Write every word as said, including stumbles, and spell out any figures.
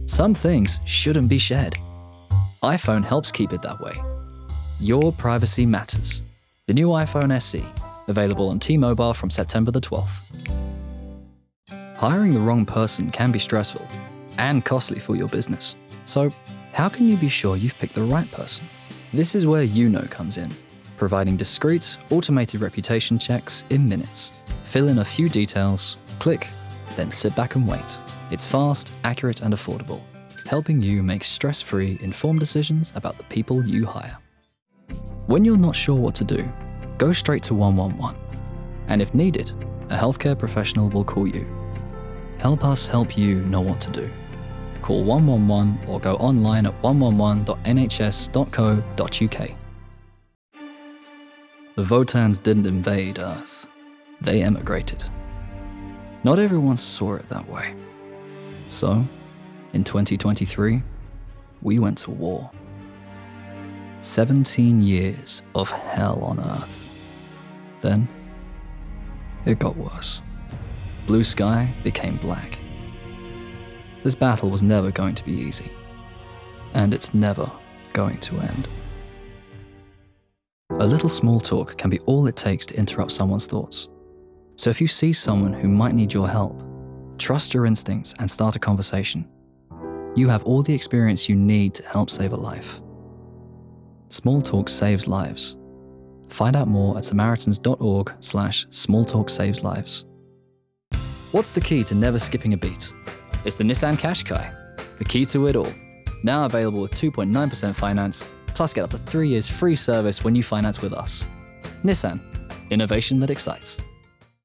Some things shouldn't be shared. iPhone helps keep it that way. Your privacy matters. The new iPhone S E, available on T-Mobile from September the twelfth. Hiring the wrong person can be stressful and costly for your business. So, how can you be sure you've picked the right person? This is where YouKnow comes in, providing discreet, automated reputation checks in minutes. Fill in a few details, click, then sit back and wait. It's fast, accurate, and affordable, helping you make stress-free, informed decisions about the people you hire. When you're not sure what to do, go straight to one one one. And if needed, a healthcare professional will call you. Help us help you know what to do. Call one one one or go online at one one one dot n h s dot co dot u k. The Votans didn't invade Earth. They emigrated. Not everyone saw it that way. So, in twenty twenty-three, we went to war. seventeen years of hell on Earth. Then, it got worse. Blue sky became black. This battle was never going to be easy, and it's never going to end. A little small talk can be all it takes to interrupt someone's thoughts. So if you see someone who might need your help, trust your instincts and start a conversation. You have all the experience you need to help save a life. Small talk saves lives. Find out more at samaritans.org slash small talk saves lives. What's the key to never skipping a beat? It's the Nissan Qashqai, the key to it all. Now available with two point nine percent finance, plus get up to three years free service when you finance with us. Nissan, innovation that excites.